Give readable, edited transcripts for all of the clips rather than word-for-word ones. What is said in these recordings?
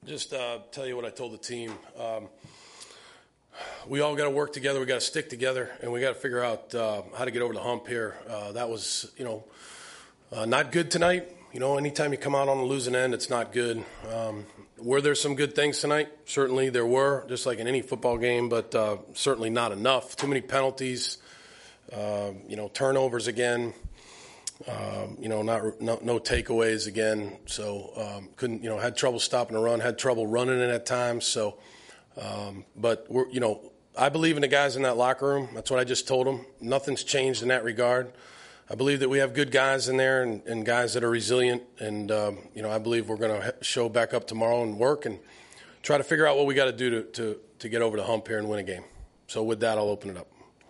Just tell you what I told the team. We all got to work together. We got to stick together, and we got to figure out how to get over the hump here. That was, not good tonight. Anytime you come out on the losing end, it's not good. Were there some good things tonight? Certainly there were, just like in any football game, but certainly not enough. Too many penalties, turnovers again. No takeaways again. So couldn't, had trouble stopping the run, had trouble running it at times. So, but we're, I believe in the guys in that locker room. That's what I just told them. Nothing's changed in that regard. I believe that we have good guys in there and guys that are resilient. And, I believe we're going to show back up tomorrow and work and try to figure out what we got to do to get over the hump here and win a game. So with that, I'll open it up.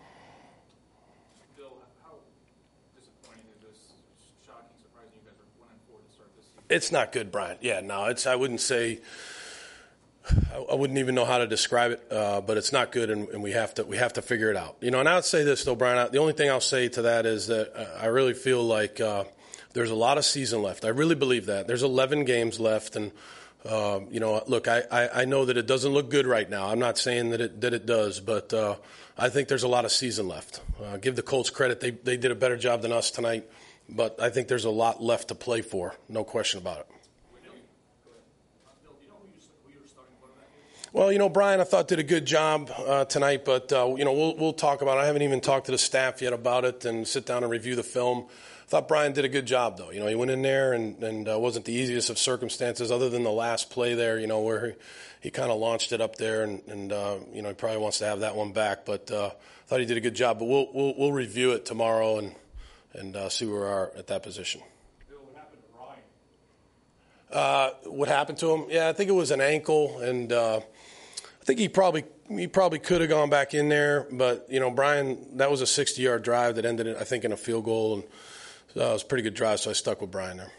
Bill, how disappointing is this? Shocking, surprising you guys are 1-4 to start this season. It's not good, Brian. Yeah, no, I wouldn't say – I wouldn't even know how to describe it, but it's not good, and we have to figure it out. And I would say this though, Brian. The only thing I'll say to that is that I really feel like there's a lot of season left. I really believe that there's 11 games left, and look, I know that it doesn't look good right now. I'm not saying that it does, but I think there's a lot of season left. Give the Colts credit; they did a better job than us tonight, but I think there's a lot left to play for. No question about it. Well, Brian, I thought did a good job tonight, but we'll talk about it. I haven't even talked to the staff yet about it and sit down and review the film. I thought Brian did a good job, though. He went in there and wasn't the easiest of circumstances, other than the last play there. Where he kind of launched it up there, and he probably wants to have that one back. But I thought he did a good job. But we'll review it tomorrow and see where we are at that position. What happened to him? Yeah, I think it was an ankle, and I think he probably could have gone back in there, but Brian, that was a 60-yard drive that ended, I think, in a field goal, and it was a pretty good drive, so I stuck with Brian there.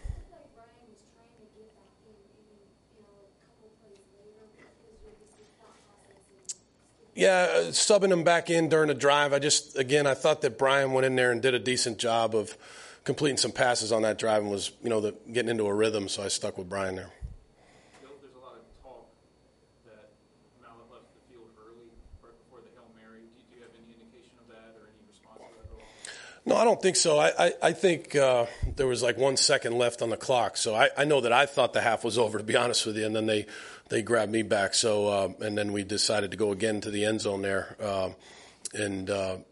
Yeah, subbing him back in during the drive. I thought that Brian went in there and did a decent job of completing some passes on that drive and was, getting into a rhythm, so I stuck with Brian there. There's a lot of talk that Mallett left the field early, right before the Hail Mary. Do you have any indication of that or any response to that at all? No, I don't think so. I think there was like 1 second left on the clock, so I know that I thought the half was over, to be honest with you, and then they grabbed me back. So and then we decided to go again to the end zone there, I don't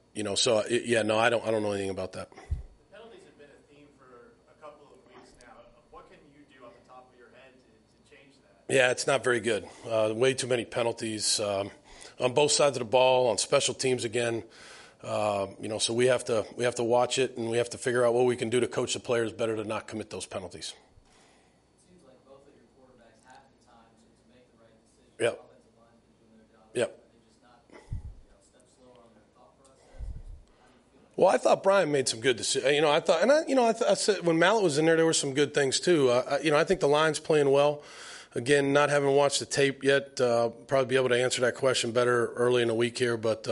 know anything about that. Yeah, it's not very good. Way too many penalties on both sides of the ball, on special teams again. So we have to watch it, and we have to figure out what we can do to coach the players better to not commit those penalties. It seems like both of your quarterbacks have the time to make the right decision. Yep. Offensive line is doing their job. Yep. They're just not step slower on their thought process. How do you feel? Well, I thought Brian made some good decisions. I said when Mallett was in there were some good things too. I think the line's playing well. Again, not having watched the tape yet, probably be able to answer that question better early in the week here. But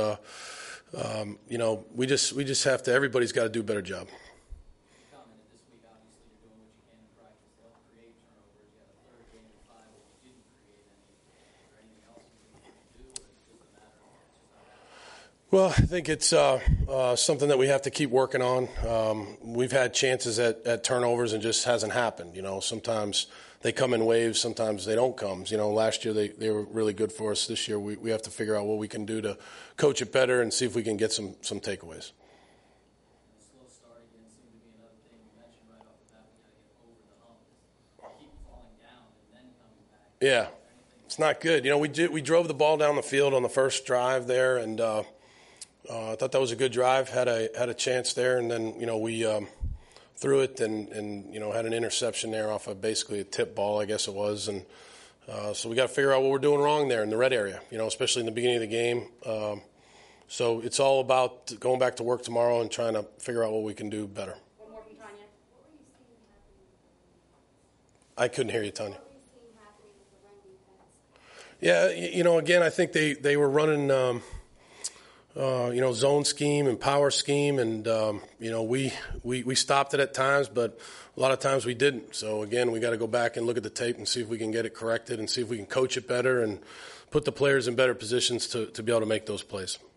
we just have to. Everybody's got to do a better job. You commented this week. Obviously, you're doing what you can in practice to help create turnovers. You had a third game in 5 where you didn't create any. Is there anything else you can do, or is it just a matter of it's just not happening? Well, I think it's something that we have to keep working on. We've had chances at turnovers and just hasn't happened. Sometimes they come in waves, sometimes they don't come. Last year they were really good for us. This year we have to figure out what we can do to coach it better and see if we can get some takeaways. The slow start again seemed to be another thing you mentioned right off the bat. We got to get over the hump. Keep falling down and then coming back. Yeah, it's not good. We drove the ball down the field on the first drive there, and I thought that was a good drive. Had a chance there, and then we threw it and had an interception there off of basically a tip ball, I guess it was, and so we got to figure out what we're doing wrong there in the red area. Especially in the beginning of the game. So it's all about going back to work tomorrow and trying to figure out what we can do better. One more from Tanya. What were you seeing happening? I couldn't hear you, Tanya. What were you seeing happening with the run defense? Yeah, again, I think they were running zone scheme and power scheme, and we stopped it at times, but a lot of times we didn't. So again, we got to go back and look at the tape and see if we can get it corrected and see if we can coach it better and put the players in better positions to be able to make those plays.